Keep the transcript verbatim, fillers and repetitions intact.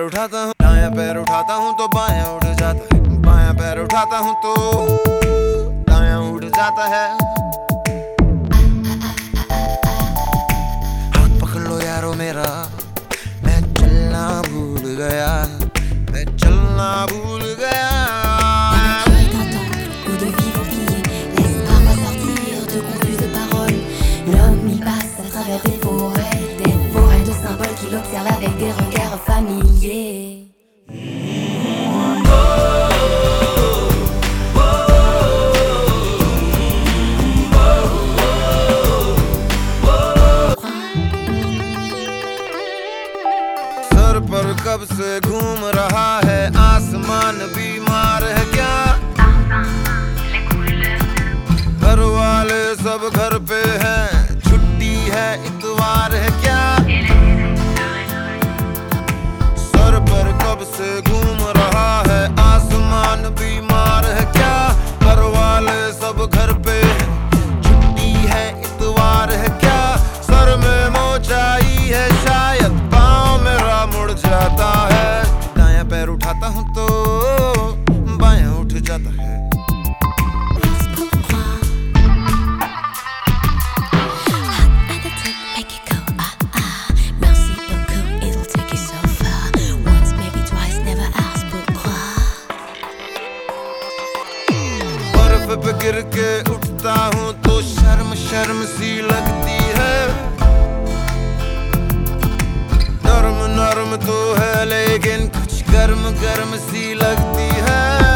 उठाता हूँ, दायां पैर उठाता हूँ तो बायां उठ जाता है, बायां पैर उठाता हूँ तो दायां उठ जाता है। हाथ पकड़ लो यारो मेरा, मैं चलना भूल गया, मैं चलना भूल गया। Des forêts, des forêts de symboles qui l'observent avec des regards familiers. सर पर कब से घूम रहा है आसमान, बीमार है क्या? घर वाले सब घर पे हैं, छुट्टी है इतवार है क्या? सर पर कब से घूम रहा है आसमान, बीमार है क्या? घर वाले सब घर पे हैं, छुट्टी है इतवार है क्या? सर में मोच आई है शायद, पाँव मेरा मुड़ जाता है। दायां पैर उठाता हूँ तो बायां उठ जाता है। पे गिर के उठता हूँ तो शर्म शर्म सी लगती है। नर्म नर्म तो है लेकिन कुछ गर्म गर्म सी लगती है।